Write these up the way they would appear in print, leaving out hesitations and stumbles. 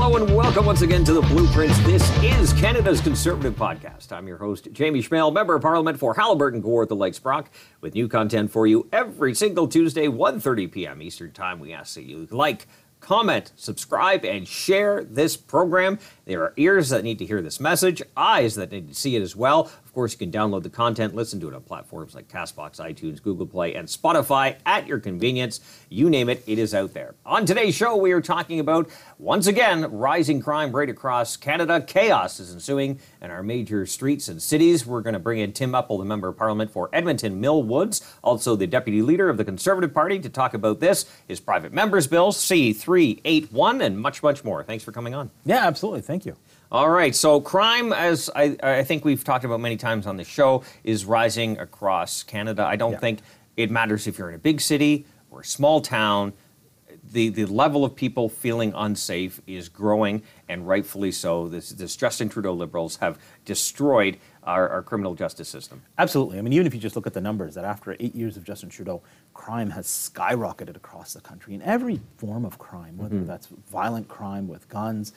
Hello and welcome once again to The Blueprints. This is Canada's Conservative Podcast. I'm your host, Jamie Schmale, Member of Parliament for Haliburton, Kawartha Lakes Brock, with new content for you every single Tuesday, 1:30 p.m. Eastern Time. We ask that you like, comment, subscribe, and share this program. There are ears that need to hear this message, eyes that need to see it as well. Of course, you can download the content, listen to it on platforms like CastBox, iTunes, Google Play, and Spotify at your convenience. You name it, it is out there. On today's show, we are talking about, once again, rising crime right across Canada. Chaos is ensuing in our major streets and cities. We're going to bring in Tim Uppal, the Member of Parliament for Edmonton Mill Woods, also the Deputy Leader of the Conservative Party, to talk about this, his private member's bill, C-381, and much, much more. Thanks for coming on. Yeah, absolutely. Thank you. All right, so crime, as I think we've talked about many times on the show, is rising across Canada. I don't think it matters if you're in a big city or a small town. The level of people feeling unsafe is growing, and rightfully so. This Justin Trudeau Liberals have destroyed our criminal justice system. Absolutely. I mean, even if you just look at the numbers, that after 8 years of Justin Trudeau, crime has skyrocketed across the country in every form of crime, whether that's violent crime with guns,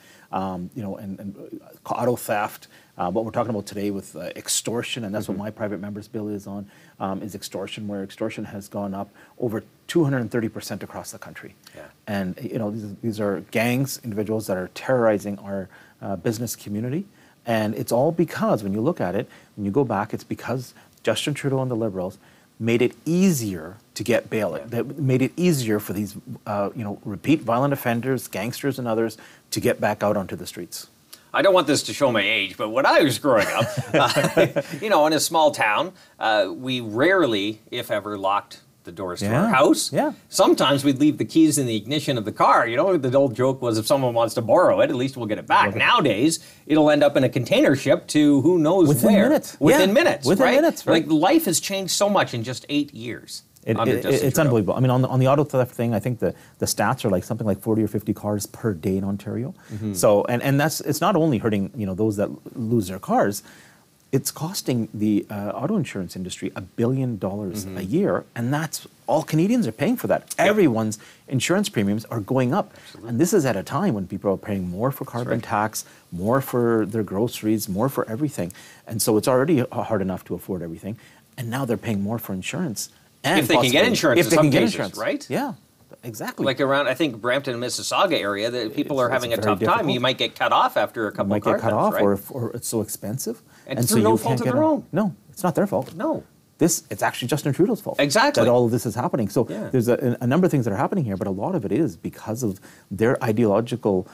and auto theft. What we're talking about today with extortion, and that's what my private member's bill is on, is extortion, where extortion has gone up over 230% across the country. Yeah. And these are gangs, individuals that are terrorizing our business community. And it's all because, when you look at it, when you go back, it's because Justin Trudeau and the Liberals made it easier to get bail. They made it easier for these, repeat violent offenders, gangsters and others to get back out onto the streets. I don't want this to show my age, but when I was growing up, in a small town, we rarely, if ever, locked the doors to our house. Yeah. Sometimes we'd leave the keys in the ignition of the car. The old joke was, if someone wants to borrow it, at least we'll get it back. Nowadays, it'll end up in a container ship to who knows where. Minutes. Within minutes. Within minutes, right? Like, life has changed so much in just 8 years. It's unbelievable. I mean, on the auto theft thing, I think the stats are like something like 40 or 50 cars per day in Ontario. Mm-hmm. So, and it's not only hurting those that lose their cars. It's costing the auto insurance industry $1 billion a year, and that's all Canadians are paying for that. Yep. Everyone's insurance premiums are going up. Absolutely. And this is at a time when people are paying more for carbon tax, more for their groceries, more for everything. And so it's already hard enough to afford everything, and now they're paying more for insurance. And if they can get insurance, right? Yeah. Exactly. Like around, I think, Brampton, Mississauga area, that people are having a tough time. You might get cut off after a couple of car thefts, right? or it's so expensive. And through no fault of their own. No, it's not their fault. No. It's actually Justin Trudeau's fault. Exactly. That all of this is happening. So there's a number of things that are happening here, but a lot of it is because of their ideological,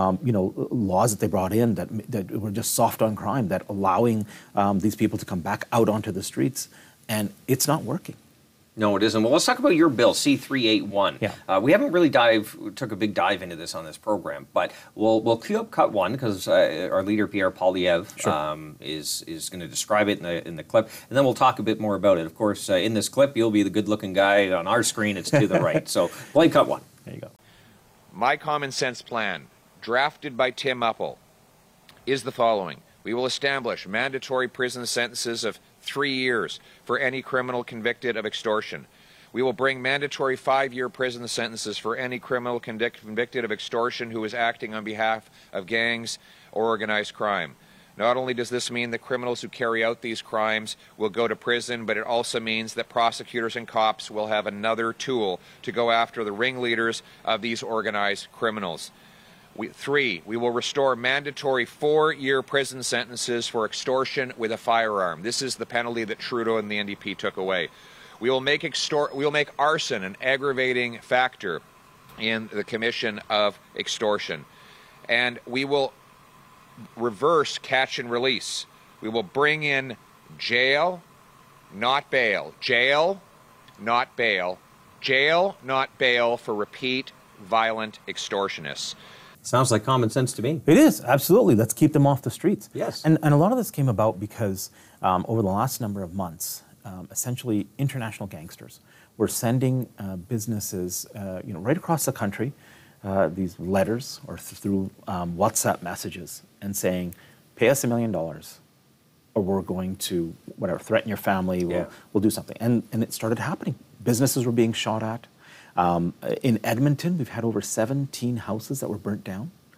laws that they brought in that were just soft on crime, that allowing these people to come back out onto the streets, and it's not working. No, it isn't. Well, let's talk about your bill, C-381. Yeah. We haven't really took a big dive into this on this program, but we'll queue up cut one, because our leader, Pierre Poilievre, is going to describe it in the clip, and then we'll talk a bit more about it. Of course, in this clip, you'll be the good-looking guy. On our screen, it's to the right. So play cut one. There you go. My common sense plan, drafted by Tim Uppal, is the following. We will establish mandatory prison sentences of 3 years for any criminal convicted of extortion. We will bring mandatory 5-year prison sentences for any criminal convicted of extortion who is acting on behalf of gangs or organized crime. Not only does this mean that criminals who carry out these crimes will go to prison, but it also means that prosecutors and cops will have another tool to go after the ringleaders of these organized criminals. 3, we will restore mandatory 4-year prison sentences for extortion with a firearm. This is the penalty that Trudeau and the NDP took away. We will make arson an aggravating factor in the commission of extortion. And we will reverse catch and release. We will bring in jail, not bail. Jail, not bail. Jail, not bail for repeat violent extortionists. Sounds like common sense to me. It is, absolutely. Let's keep them off the streets. Yes. And a lot of this came about because over the last number of months, essentially international gangsters were sending businesses, right across the country, these letters or through WhatsApp messages and saying, pay us $1 million or we're going to, threaten your family, we'll do something. And it started happening. Businesses were being shot at. In Edmonton, we've had over 17 houses that were burnt down.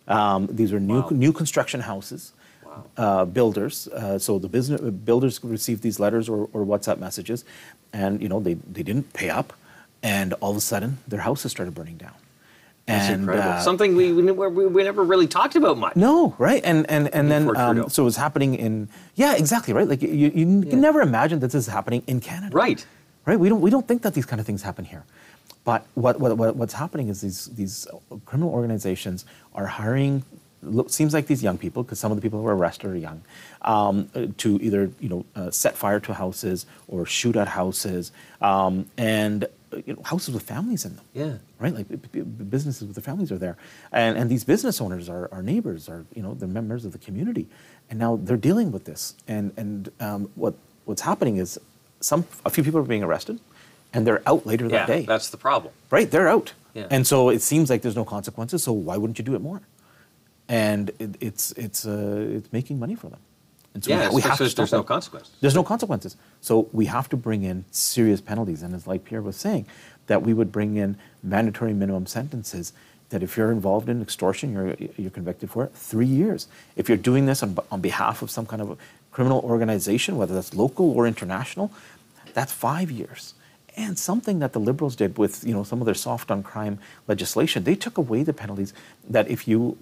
These are new construction houses. Builders. So the builders received these letters or WhatsApp messages, and they didn't pay up, and all of a sudden their houses started burning down. That's incredible. Something we never really talked about much. No, right? And then so it was happening in exactly right. Like you can never imagine that this is happening in Canada. Right. Right. We don't think that these kind of things happen here. But what's happening is these criminal organizations are hiring. Seems like these young people, because some of the people who are arrested are young, to either set fire to houses or shoot at houses, and houses with families in them. Yeah. Right, like businesses with their families are there, and these business owners are neighbors, they're members of the community, and now they're dealing with this. And what's happening is a few people are being arrested, and they're out later that day. That's the problem. Right, they're out, and so it seems like there's no consequences. So why wouldn't you do it more? And it's making money for them. And so we have to stop there's no consequences. There's no consequences. So we have to bring in serious penalties. And as like Pierre was saying, that we would bring in mandatory minimum sentences that if you're involved in extortion, you're convicted for it, 3 years. If you're doing this on behalf of some kind of a criminal organization, whether that's local or international, that's 5 years. And something that the Liberals did with some of their soft on crime legislation, they took away the penalties that if you're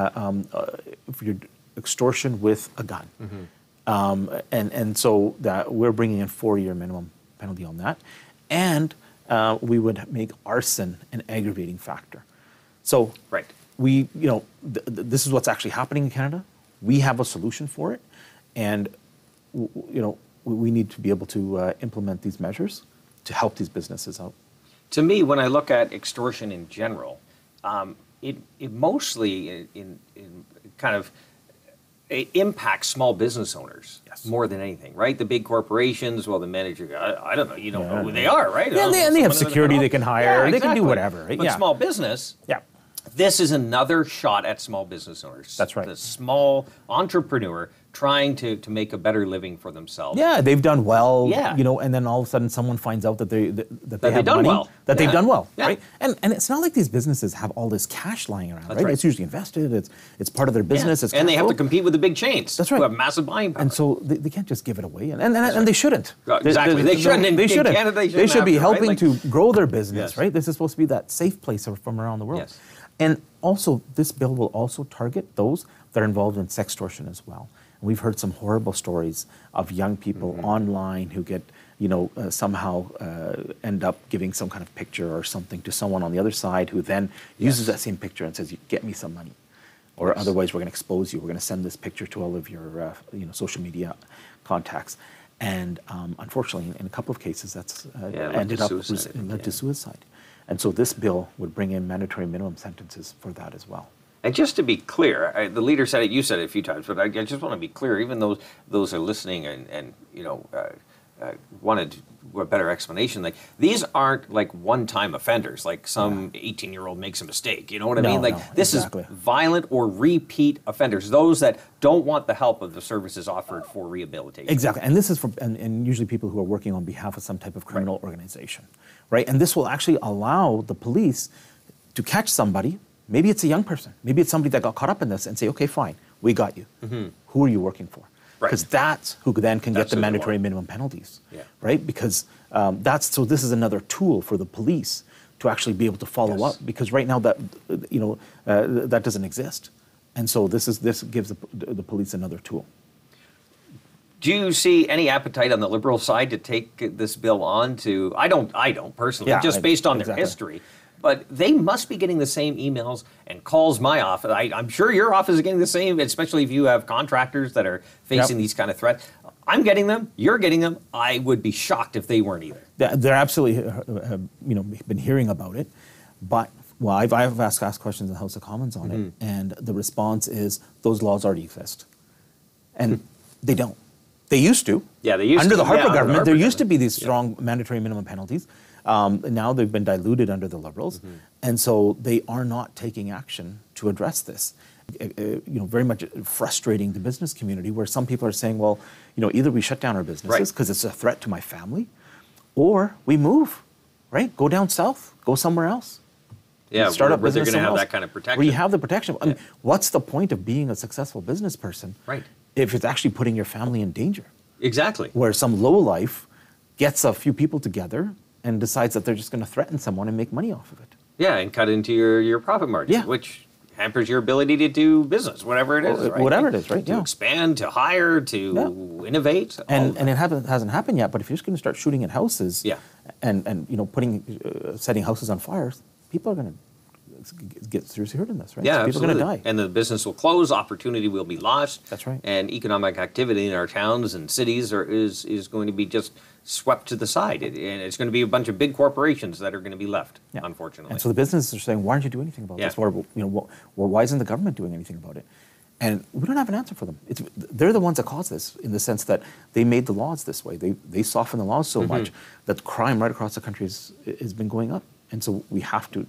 extortion with a gun, and so that we're bringing in 4-year minimum penalty on that, and we would make arson an aggravating factor. So we this is what's actually happening in Canada. We have a solution for it, and we need to be able to implement these measures to help these businesses out. To me, when I look at extortion in general, it mostly in kind of it impacts small business owners more than anything, right? The big corporations, well, the manager, I don't know, you don't know who they are, right? Yeah, and they have security they can hire, they can do whatever. Right? But small business, this is another shot at small business owners. That's right. The small entrepreneur trying to make a better living for themselves. Yeah, they've done well, and then all of a sudden someone finds out that they've done well, right? And it's not like these businesses have all this cash lying around, right? It's usually invested, it's part of their business. It's and they have to compete with the big chains. That's right. Who have massive buying power. And so they can't just give it away, and they shouldn't. Exactly, they shouldn't. They shouldn't. Canada, they should be helping to grow their business, right? This is supposed to be that safe place from around the world. Yes. And also, this bill will also target those that are involved in sextortion as well. And we've heard some horrible stories of young people online who get, somehow end up giving some kind of picture or something to someone on the other side who then uses that same picture and says, "Get me some money," or otherwise we're going to expose you. We're going to send this picture to all of your, social media contacts. And unfortunately, in a couple of cases, that's ended up led to suicide. And so this bill would bring in mandatory minimum sentences for that as well. And just to be clear, the leader said it, you said it a few times, but I just want to be clear, even those are listening and wanted a better explanation. Like, these aren't like one-time offenders, like some 18-year-old makes a mistake, you know what I mean? Like, this is violent or repeat offenders, those that don't want the help of the services offered for rehabilitation. Exactly, and this is for, and usually people who are working on behalf of some type of criminal organization, right? And this will actually allow the police to catch somebody. Maybe it's a young person. Maybe it's somebody that got caught up in this and say, okay, fine, we got you. Who are you working for? Because that's who then can get the mandatory minimum penalties, right? Because so this is another tool for the police to actually be able to follow up. Because right now that that doesn't exist, and so this gives the police another tool. Do you see any appetite on the Liberal side to take this bill on to? I don't personally, just based on their history. But they must be getting the same emails and calls my office. I'm sure your office is getting the same, especially if you have contractors that are facing these kind of threats. I'm getting them. You're getting them. I would be shocked if they weren't either. They're absolutely, been hearing about it. But, well, I've asked questions in the House of Commons on it, and the response is those laws already exist. And they don't. They used to. Yeah, they used to. Under the Harper government, there used to be these strong mandatory minimum penalties. Now they've been diluted under the Liberals, and so they are not taking action to address this. Very much frustrating the business community, where some people are saying, well, either we shut down our businesses because it's a threat to my family, or we move, right? Go down south, go somewhere else. Yeah, start up where they're business going to have somewhere that else, kind of protection. where you have the protection. I mean, what's the point of being a successful business person, Right. if it's actually putting your family in danger? Exactly. Where some lowlife gets a few people together and decides that they're just going to threaten someone and make money off of it. Yeah, and cut into your profit margin, Yeah. which hampers your ability to do business, whatever it is. Well, right? whatever it is, right, To yeah. expand, to hire, to innovate. all And of and it hasn't happened yet. But if you're just going to start shooting at houses, Yeah. and setting houses on fire, people are going to get seriously hurt in this, right? Yeah, So people absolutely. are going to die. And the business will close, opportunity will be lost. That's right. And economic activity in our towns and cities is going to be just swept to the side. And it's going to be a bunch of big corporations that are going to be left, Yeah. unfortunately. And so the businesses are saying, why aren't you doing anything about Yeah. this? Or, why isn't the government doing anything about it? And we don't have an answer for them. They're the ones that caused this, in the sense that they made the laws this way. They softened the laws so Mm-hmm. much that crime right across the country has been going up. And so we have to,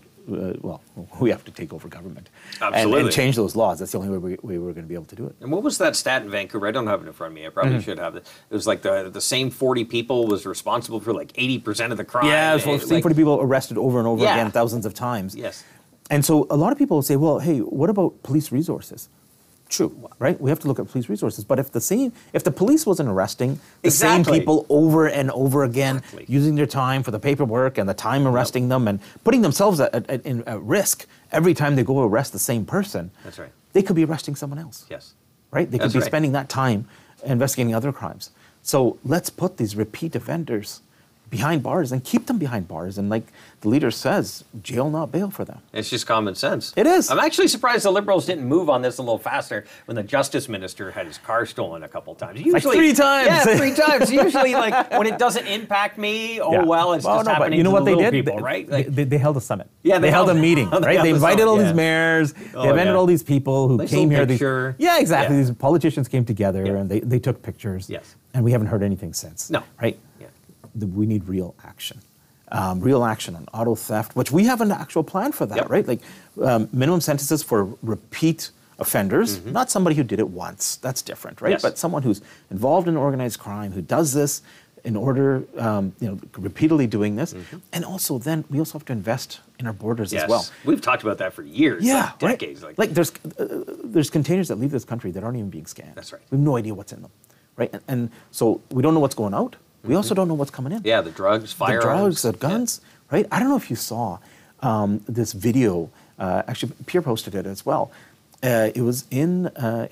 we have to take over government Absolutely. and change those laws. That's the only way we're going to be able to do it. And what was that stat in Vancouver? I don't have it in front of me. I probably should have it. It was like the same 40 people was responsible for like 80% of the crime. Yeah, It- same for the people arrested over and over Yeah. again, thousands of times. Yes. And so a lot of people will say, well, hey, what about police resources? True, right? We have to look at police resources. But if the police wasn't arresting the same Exactly. people over and over again, Exactly. using their time for the paperwork and the time arresting them and putting themselves at risk every time they go arrest the same person, That's right. they could be arresting someone else, Yes. right? They could That's be right. spending that time investigating other crimes. So let's put these repeat offenders behind bars and keep them behind bars. And like the leader says, jail, not bail for them. It's just common sense. It is. I'm actually surprised the Liberals didn't move on this a little faster when the Justice Minister had his car stolen a couple times. Usually, 3 times. Yeah, 3 times. Usually, like, when it doesn't impact me, Yeah. it's just no, but happening you know to what the they little did? people, right? Like, They held a summit. Yeah, they held a meeting, they right? held They the invited summit, all yeah. these mayors. Oh, They invited yeah. all these people who Nice came little here. picture. Yeah, exactly. Yeah. These politicians came together Yeah. and they took pictures. Yes. And we haven't heard anything since. No. Right? Yeah. We need real action. Real action on auto theft, which we have an actual plan for that, Yep. right? Like minimum sentences for repeat offenders, not somebody who did it once. That's different, right? Yes. But someone who's involved in organized crime, who does this in order, repeatedly doing this. And also then we also have to invest in our borders yes. as well. We've talked about that for years. Yeah, like decades. right. There's containers that leave this country that aren't even being scanned. That's right. We have no idea what's in them, right? And so we don't know what's going out. We also don't know what's coming in. Yeah, the drugs, firearms. The drugs, the guns, right? I don't know if you saw this video. Actually, Pierre posted it as well. It was in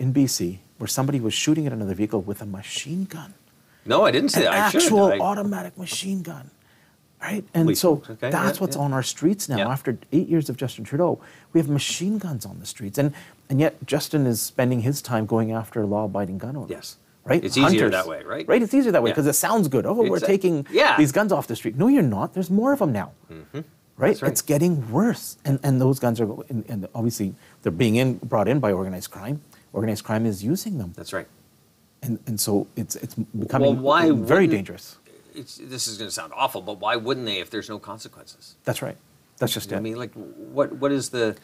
BC where somebody was shooting at another vehicle with a machine gun. No, I didn't see An that. I should. actual I- automatic machine gun, right? And Holy so smokes, okay, that's yeah, what's yeah. on our streets now. Yeah. After 8 years of Justin Trudeau, we have machine guns on the streets, and yet Justin is spending his time going after law-abiding gun owners. Yes. Right? It's easier that way, right? Right, it's easier that way Yeah. because it sounds good. Oh, we're taking Yeah. these guns off the street. No, you're not. There's more of them now. Right? That's right. It's getting worse. And those guns are, and obviously, they're being brought in by organized crime. Organized crime is using them. That's right. And so it's becoming why very wouldn't- dangerous. This is going to sound awful, but why wouldn't they if there's no consequences? That's right. That's just I it. mean, like, what is going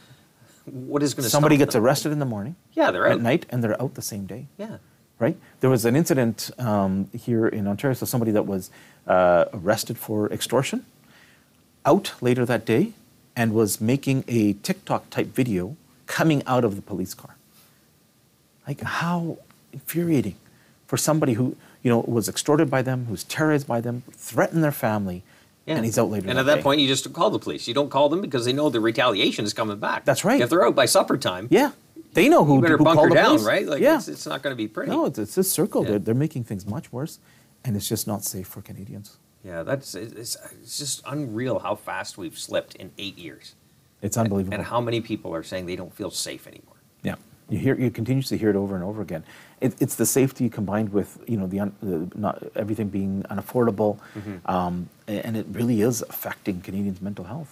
to Somebody stop gets them? arrested in the morning. Yeah, they're at out. night, and they're out the same day. Yeah. Right? There was an incident here in Ontario. So somebody that was arrested for extortion, out later that day, and was making a TikTok type video coming out of the police car. Like, how infuriating for somebody who was extorted by them, who's terrorized by them, threatened their family, Yeah. and he's out later. And at that point, you just call the police. You don't call them because they know the retaliation is coming back. That's right. If they're out by supper time, yeah, they know who you better who bunker called the down, police. right? Like, yeah, it's not going to be pretty. no, it's this circle. Yeah. They're making things much worse, and it's just not safe for Canadians. Yeah, it's just unreal how fast we've slipped in 8 years. It's unbelievable. And how many people are saying they don't feel safe anymore. Yeah, you continuously hear it over and over again. It's the safety combined with not everything being unaffordable, and it really is affecting Canadians' mental health.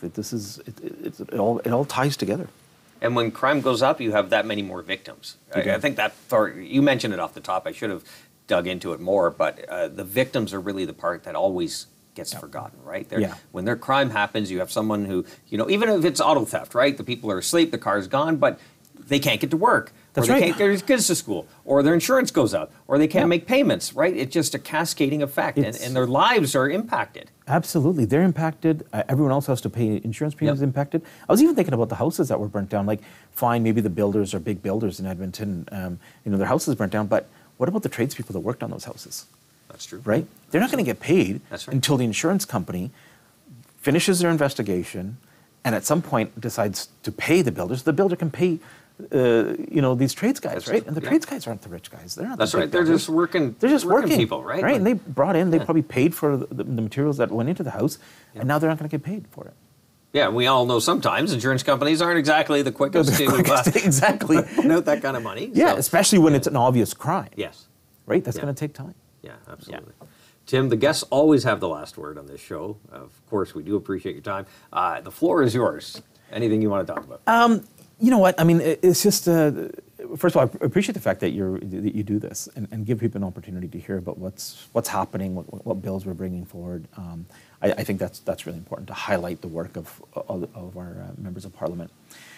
It all ties together. And when crime goes up, you have that many more victims. I think that you mentioned it off the top. I should have dug into it more, but the victims are really the part that always gets forgotten, right? Yeah. When their crime happens, you have someone who, even if it's auto theft, right? The people are asleep, the car's gone, but they can't get to work. That's or they right. can't get their kids to school, or their insurance goes up, or they can't make payments, right? It's just a cascading effect, and their lives are impacted. Absolutely. They're impacted. Everyone else has to pay insurance premiums impacted. I was even thinking about the houses that were burnt down. Like, fine, maybe the builders are big builders in Edmonton, their houses burnt down, but what about the tradespeople that worked on those houses? That's true. Right? They're not going to get paid That's right. until the insurance company finishes their investigation and at some point decides to pay the builders. The builder can pay these trades guys, That's right? true. And the Yeah. trades guys aren't the rich guys. They're not. That's the big right. They're builders. just working. They're just working people, right? Right, and they brought in. They Yeah. probably paid for the materials that went into the house, and now they're not going to get paid for it. Yeah, we all know sometimes insurance companies aren't exactly the quickest to Exactly. put out that kind of money. Yeah, So, especially when it's an obvious crime. yes. Right. That's Yeah. going to take time. Yeah, absolutely. Tim, the guests always have the last word on this show. Of course, we do appreciate your time. The floor is yours. Anything you want to talk about? You know what? I mean, it's just. First of all, I appreciate the fact that you do this and give people an opportunity to hear about what's happening, what bills we're bringing forward. I think that's really important to highlight the work of our members of Parliament.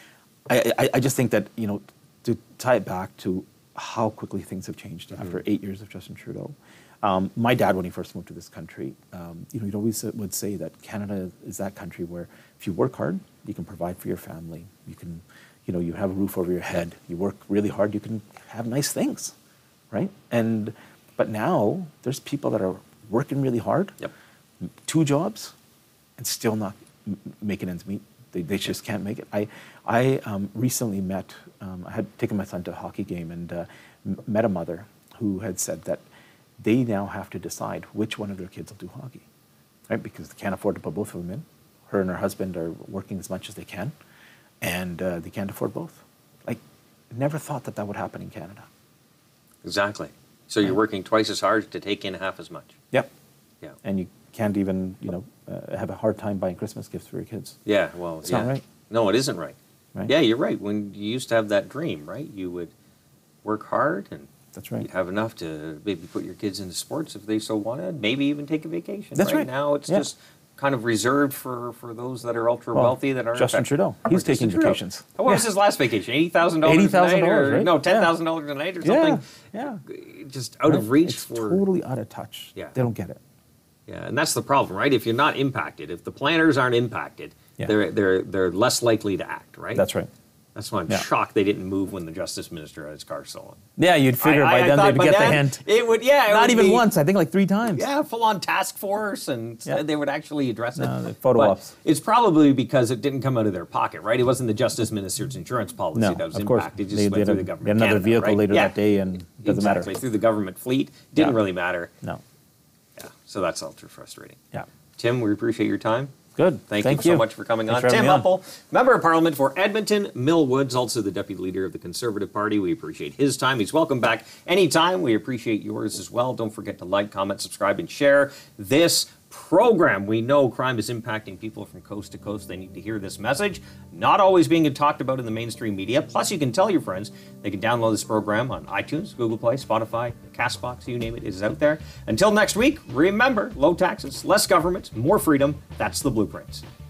I just think that to tie it back to how quickly things have changed after 8 years of Justin Trudeau. My dad, when he first moved to this country, he'd always would say that Canada is that country where if you work hard, you can provide for your family. You can, you have a roof over your head. You work really hard, you can have nice things, right? But now there's people that are working really hard, 2 jobs, and still not making ends meet. They just can't make it. I recently met, I had taken my son to a hockey game and met a mother who had said that they now have to decide which one of their kids will do hockey, right? Because they can't afford to put both of them in. Her and her husband are working as much as they can, and they can't afford both. Like, never thought that would happen in Canada. Exactly. So you're working twice as hard to take in half as much. Yep. Yeah. And you can't even, have a hard time buying Christmas gifts for your kids. Yeah, well, It's not right. No, it isn't right. Right? Yeah, you're right. When you used to have that dream, right? You would work hard and That's right. you'd have enough to maybe put your kids into sports if they so wanted, maybe even take a vacation. That's right. Now it's Yeah. just kind of reserved for those that are ultra wealthy that aren't Justin affected. Trudeau, he's taking Trudeau. vacations. What was his last vacation? $80,000 a $80,000, night, or right? no, $10,000 a night or something. Yeah. Just out of reach It's for. totally out of touch. Yeah. They don't get it. Yeah, and that's the problem, right? If you're not impacted, if the planners aren't impacted, Yeah. they're less likely to act, right? That's right. That's why I'm Yeah. shocked they didn't move when the justice minister had his car stolen. Yeah, you'd figure by then thought they'd by get the then hint. It would, yeah. it Not would even be- once. I think like 3 times. Yeah, full-on task force, and Yeah. they would actually address it. No, the photo But ops. it's probably because it didn't come out of their pocket, right? It wasn't the justice minister's insurance policy No, that was of course. impacted. It just They went through the had government. another Canada, vehicle right? later Yeah. that day and doesn't Exactly. matter. Through the government fleet. Didn't Yeah. really matter. No. Yeah, so that's ultra frustrating. Yeah. Tim, we appreciate your time. Good. Thank you so much for coming Thanks on. for having Tim me on. Uppal, Member of Parliament for Edmonton Millwoods, also the Deputy Leader of the Conservative Party. We appreciate his time. He's welcome back anytime. We appreciate yours as well. Don't forget to like, comment, subscribe, and share this program. We know crime is impacting people from coast to coast. They need to hear this message. Not always being talked about in the mainstream media. Plus, you can tell your friends. They can download this program on iTunes, Google Play, Spotify, CastBox, you name it, it is out there. Until next week, remember, low taxes, less government, more freedom. That's the blueprint.